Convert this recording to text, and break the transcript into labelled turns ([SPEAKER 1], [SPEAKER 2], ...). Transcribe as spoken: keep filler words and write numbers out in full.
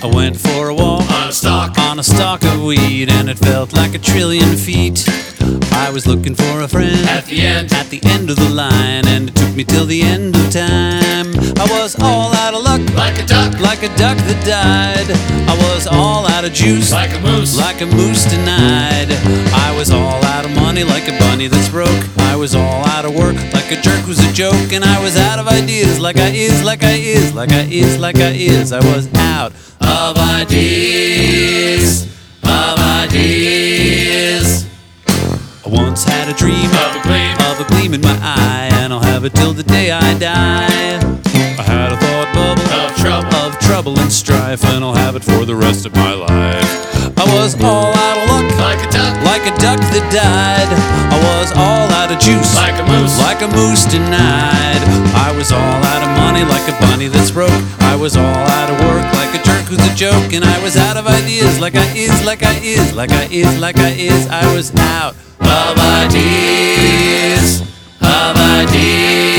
[SPEAKER 1] I went for a walk
[SPEAKER 2] On a stalk.
[SPEAKER 1] on a stalk of weed, and it felt like a trillion feet. I was looking for a friend
[SPEAKER 2] At the end.
[SPEAKER 1] at the end of the line, and it took me till the end of time. I was all out of luck,
[SPEAKER 2] Like a duck.
[SPEAKER 1] like a duck that died. I was all out of juice,
[SPEAKER 2] Like a moose.
[SPEAKER 1] like a moose denied. I was all out of money, like a bunny that's broke. I was all out of work, like a jerk who's a joke. And I was out of ideas, like I is, like I is, like I is, like I is. I was out of ideas, of ideas. I once had a dream
[SPEAKER 2] Of a gleam.
[SPEAKER 1] of a gleam in my eye, and I'll have it till the day I die. I had a thought bubble
[SPEAKER 2] Of trouble.
[SPEAKER 1] of trouble and strife, and I'll have it for the rest of my life. I was all out of luck,
[SPEAKER 2] Like a duck.
[SPEAKER 1] like a duck that died. I was all out of juice,
[SPEAKER 2] Like a moose.
[SPEAKER 1] like a moose denied. I was all out of money, like a bunny that's broke. I was all out of work, like a jerk who's a joke. And I was out of ideas, like I is, like I is, like I is, like I is. I was out of ideas, of ideas.